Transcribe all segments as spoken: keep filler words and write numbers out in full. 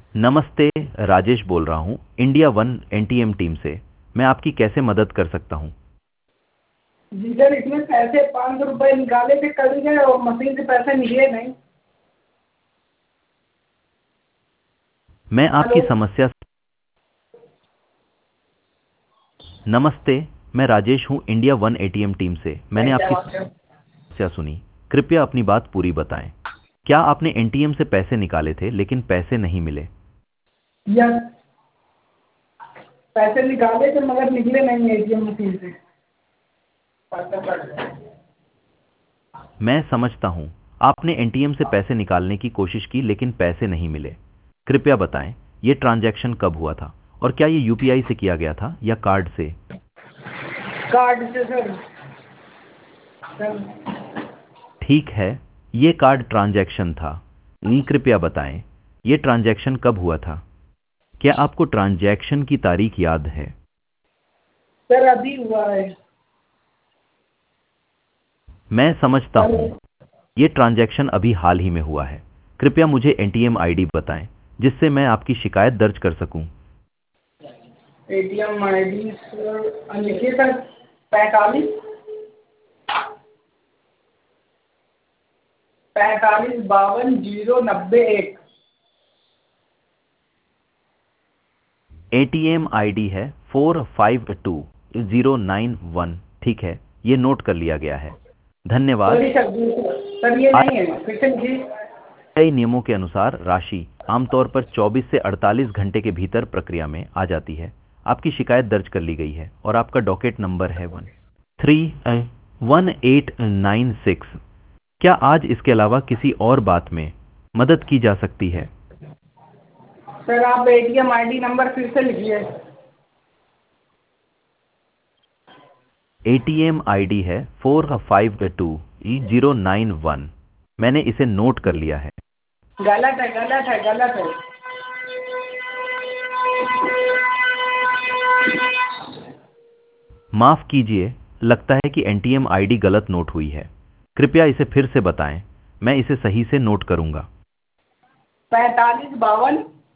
नमस्ते, राजेश बोल रहा हूँ इंडिया वन एनटीएम टीम से। मैं आपकी कैसे मदद कर सकता हूँ? जी सर, इसमें पैसे पाँच सौ रुपये निकाले थे कल के और मशीन से पैसे निकले नहीं। मैं आपकी हेलो। समस्या नमस्ते, मैं राजेश हूँ इंडिया वन एटीएम टीम से। मैंने क्या आपकी बात है? समस्या सुनी। कृपया अपनी बात पूरी बताएं। क्या आपने एनटीएम से पैसे निकाले थे लेकिन पैसे नहीं मिले? यस, पैसे निकाले थे मगर निकले नहीं एटीएम मशीन से। मैं समझता हूँ। आपने एनटीएम से पैसे निकालने की कोशिश की लेकिन पैसे नहीं मिले। कृपया बताएं, ये ट्रांजैक्शन कब हुआ था और क्या ये यूपीआई से किया गया था या कार्ड से? कार्ड से सर। सर, ठीक है, ये कार्ड ट्रांजैक्शन था। हम्म, कृपया बताएं, ये ट्रांजैक्शन कब हुआ था? क्या आपको ट्रांजैक्शन की तारीख याद है? सर अभी हुआ है। मैं समझता सर, हूँ, ये ट्रांजैक्शन अभी हाल ही में हुआ है। कृपया मुझे एनटीएम आईडी बताएं जिससे मैं आपकी शिकायत दर्ज कर सकूं। एटीएम आई डी सर लिखिए सर। पैंतालीस पैंतालीस बावन जीरो नब्बे एक। एटीएम आईडी है four five two zero nine one. ठीक है, ये नोट कर लिया गया है। धन्यवाद। सॉरी सर, दूसरा सर ये नहीं है, फिर से लिखिए। आरबीआई नियमों के अनुसार राशि आमतौर पर चौबीस से अड़तालीस घंटे के भीतर प्रक्रिया में आ जाती है। आपकी शिकायत दर्ज कर ली गई है और आपका डॉकेट नंबर है one three one eight nine six. क्या आज इसके अलावा किसी और बात में मदद की जा सकती है? सर आप एटीएम आईडी नंबर फिर से लिखिए। एटीएम आईडी है four five two zero nine one. मैंने इसे नोट कर लिया है। गलत है, गलत है, गलत है। माफ कीजिए, लगता है कि एनटीएम आईडी गलत नोट हुई है। कृपया इसे फिर से बताएं, मैं इसे सही से नोट करूंगा। पैंतालीस बावन।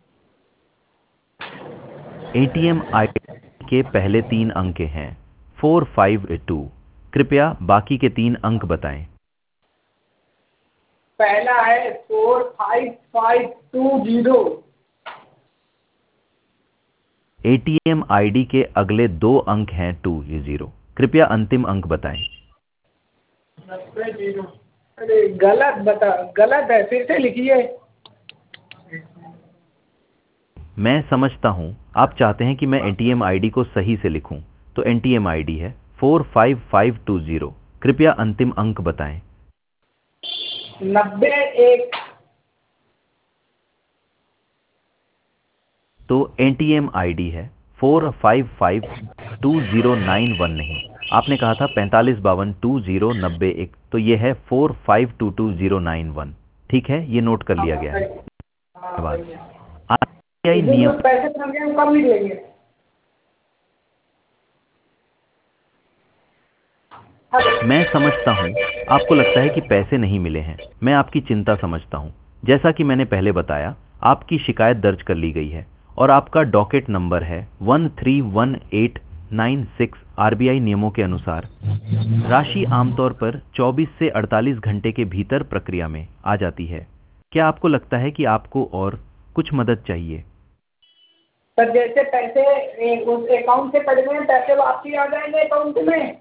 एटीएम आईडी के पहले तीन अंक हैं फोर फाइव टू। कृपया बाकी के तीन अंक बताएं। पहला है four five five two zero. ATM ID के अगले दो अंक हैं टू जीरो। कृपया अंतिम अंक बताएं। नब्बे जीरो। अरे गलत बता, गलत है, फिर से लिखिए। मैं समझता हूं, आप चाहते हैं कि मैं एटीएम आईडी को सही से लिखूं, तो एनटीएम आईडी है four five five two zero. कृपया अंतिम अंक बताएं। नब्बे एक। तो एटीएम आईडी है four five five two zero nine one नहीं, आपने कहा था पैंतालीस बावन टू जीरो नब्बे एक, तो ये है four five two two zero nine one. ठीक है, ये नोट कर हाँ लिया गया है। सही। हाँ धन्यवाद। सही है। आरबीआई इधर नियम जो पैसे बन गए हम कब मिलेंगे? हेलो। मैं समझता हूं, आपको लगता है कि पैसे नहीं मिले हैं। मैं आपकी चिंता समझता हूं। जैसा कि मैंने पहले बताया, आपकी शिकायत दर्ज कर ली गई है और आपका डॉकेट नंबर है one three one eight nine six. RBI नियमों के अनुसार राशि आमतौर पर चौबीस से अड़तालीस घंटे के भीतर प्रक्रिया में आ जाती है। क्या आपको लगता है कि आपको और कुछ मदद चाहिए? सर जैसे पैसे ए, उस अकाउंट से कट गए, पैसे वापसी आ जाएंगे अकाउंट में?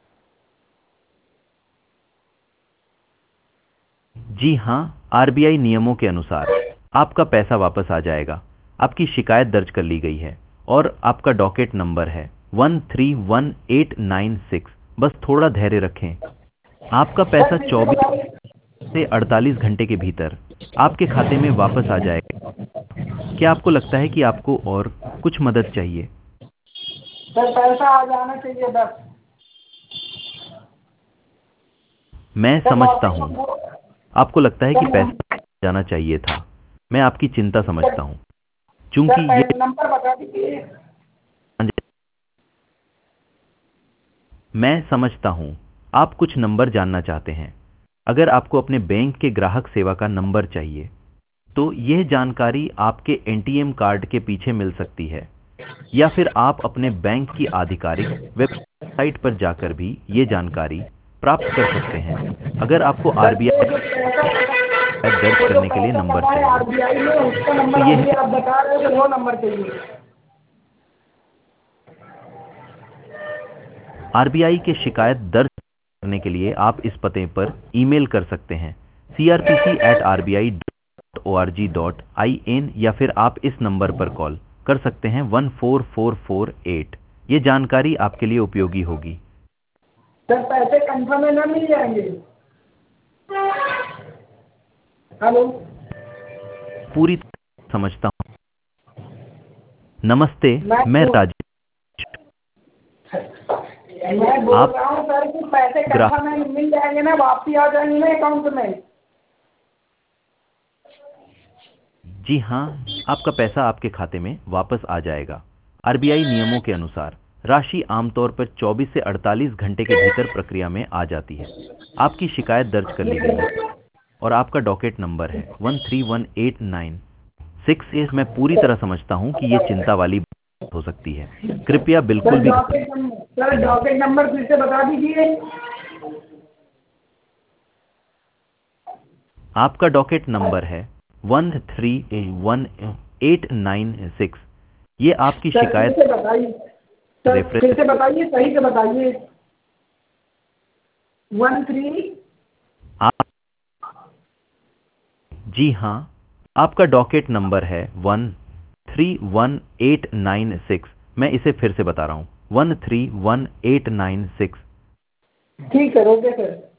जी हाँ, आरबीआई नियमों के अनुसार आपका पैसा वापस आ जाएगा। आपकी शिकायत दर्ज कर ली गई है और आपका डॉकेट नंबर है one three one eight nine six. बस थोड़ा धैर्य रखें। आपका सर पैसा फिर से चौबीस बताइए। से अड़तालीस घंटे के भीतर आपके खाते में वापस आ जाएगा। क्या आपको लगता है कि आपको और कुछ मदद चाहिए? सर पैसा आ जाना चाहिए बस। मैं सर समझता वापस हूँ, हम वो- आपको लगता है कि सर नम- पैसा जाना चाहिए था। मैं आपकी चिंता सर समझता हूँ। चूंकि सर ये पै- नंबर बता दीजिए। मैं समझता हूँ, आप कुछ नंबर जानना चाहते हैं। अगर आपको अपने बैंक के ग्राहक सेवा का नंबर चाहिए तो यह जानकारी आपके एटीएम कार्ड के पीछे मिल सकती है, या फिर आप अपने बैंक की आधिकारिक वेबसाइट पर जाकर भी ये जानकारी प्राप्त कर सकते हैं। अगर आपको सर वो आरबीआई जो पैसा दर्ज वो जो करने के लिए पैसा नंबर कटा है चाहिए, आरबीआई में उसका तो नंबर ये अभी आप बता रहे हो कि वो नंबर चाहिए। आरबीआई के शिकायत दर्ज करने के लिए आप इस पते पर ईमेल कर सकते हैं, C R P C at R B I dot O R G dot I N, या फिर आप इस नंबर पर कॉल कर सकते हैं one four four four eight. ये जानकारी आपके लिए उपयोगी होगी। सर पैसे कंफर्म है ना मिल जाएंगे? हेलो। पूरी तरह समझता हूँ। नमस्ते, मैं मैं बोल राजेश। मैं बोल आप रहा हूँ सर कि पैसे ग्राहक। कंफर्म है मिल जाएंगे ना, वापसी आ जाएंगे ना अकाउंट में? जी हाँ, आपका पैसा आपके खाते में वापस आ जाएगा। आरबीआई नियमों के अनुसार राशि आमतौर पर चौबीस से अड़तालीस घंटे के भीतर प्रक्रिया में आ जाती है। आपकी शिकायत दर्ज कर ली गई है और आपका डॉकेट नंबर है one three one eight nine six. ये मैं पूरी तरह समझता हूँ कि ये चिंता वाली बात हो सकती है। कृपया सर बिल्कुल भी docket number sir docket number फिर से बता दीजिए। आपका डॉकेट नंबर है one three one eight nine six. ये आपकी सर फिर शिकायत से बताइए। सर फिर रेफरेंस। से बताइए, सही से बताइए। One three. आप जी हाँ, आपका डॉकेट नंबर है one three one eight nine six. मैं इसे फिर से बता रहा हूँ, one three one eight nine six. ठीक है, ओके सर।